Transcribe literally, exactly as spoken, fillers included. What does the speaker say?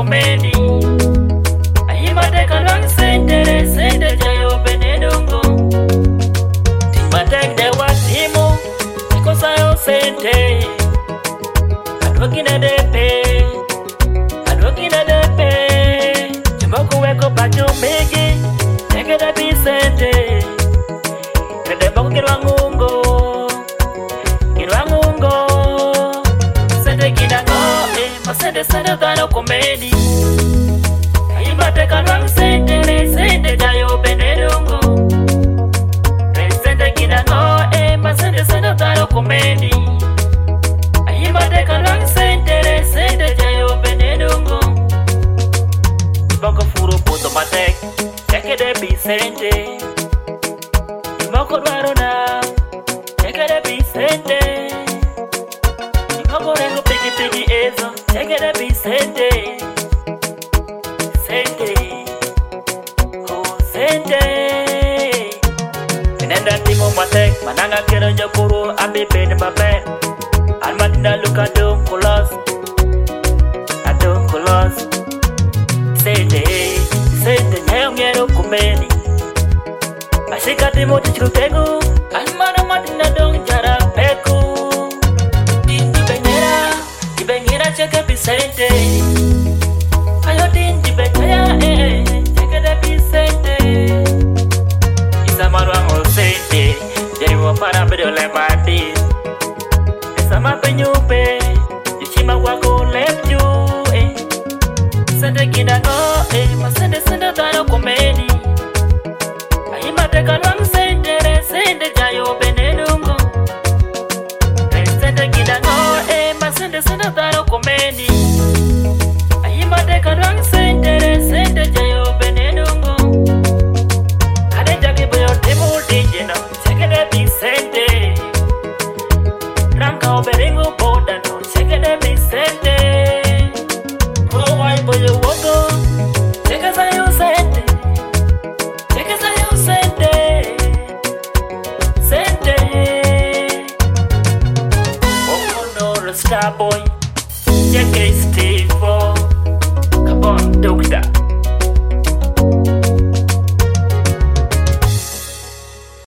komedi. Ayimate kalwang sente sente jayo benedungo. Timbatek de watimu ikosayo sente. Adwakina depe Adwakina depe Chumoko weko pacho megi Nekeda bisente Kede bako kirwa ngungo Kirwa ngungo Sente kina ngo eh Masente sente tano komedi Ayimate kalwang sente Sente jayo benedungo Sente kina ngo eh Masente sente tano komedi Ayimate kalwang sente Sente jayo benedungo Ibako furo puto matek Eke de bisente Ibako dwarona Eke de bisente Ibako rengo pigi pigi ezo Eke de bisente Sente Oh sente Minenda timo matek Mananga kero jokuru Abi bede babe Almatina luka dum kulos Adum kulos Sente Sente nyayo ngero kumeni Ashika timo tichukegu Almana matina dong jara peku Dindi benyera Dibenyera cheke bisente Ayo dindi benyera eh Cheke de bisente Isa maruang o sente Jadi wapara bedo lembadi Sama penyupe Yushima wako lepju eh Sente kina ngo eh Masende sende tano komedi Ayimate kalwang sende Sende jayo benedungo Sente kina ngo eh Masende sende tano komedi Ayimate kalwang sende Sende jayo benedungo Kade jaki boyo temu dijeno Cheke de bisente Ranka oberingo boda no Cheke de bisente Pro wai boyo wogo Cheke sa yo sente Cheke sa yo sente Sente Oh no, the star boy Cheke is